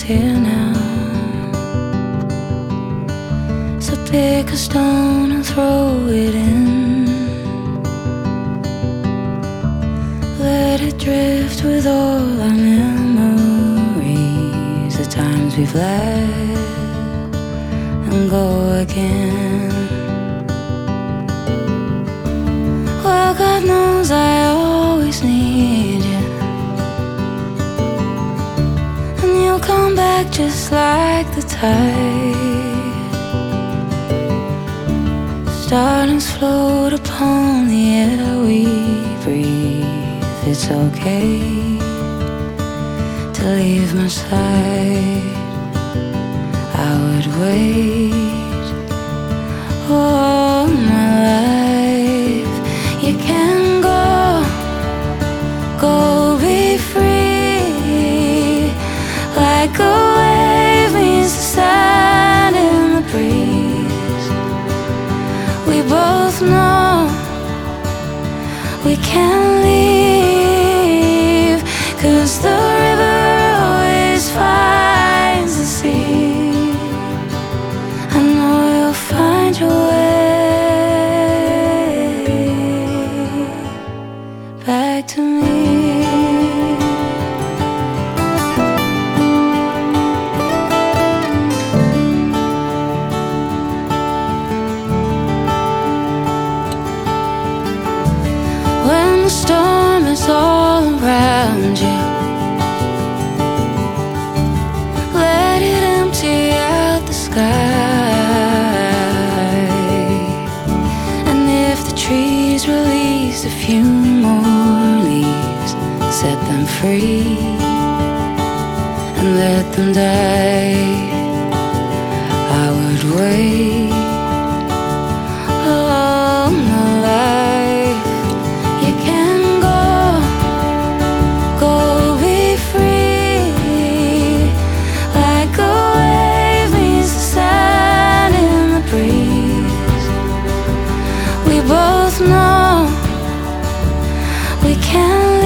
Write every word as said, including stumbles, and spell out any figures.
here now. So pick a stone and throw it in. Let it drift with all our memories, the times we've let and go again. Well, God knows I always need you, and you'll come back just like the tide. Starlings float upon the air we breathe. It's okay to leave my side. I would wait all my life. You can go, go be free. Like a wave meets the sand in the breeze. We both know we can't leave, 'cause the river always finds the sea. I know you'll find your way back to me. When the storm is all around you, let it empty out the sky. And if the trees release a few more leaves, set them free and let them die. I would wait all my life. You can go, go be free. Like a wave meets the sand in the breeze. We both know we can't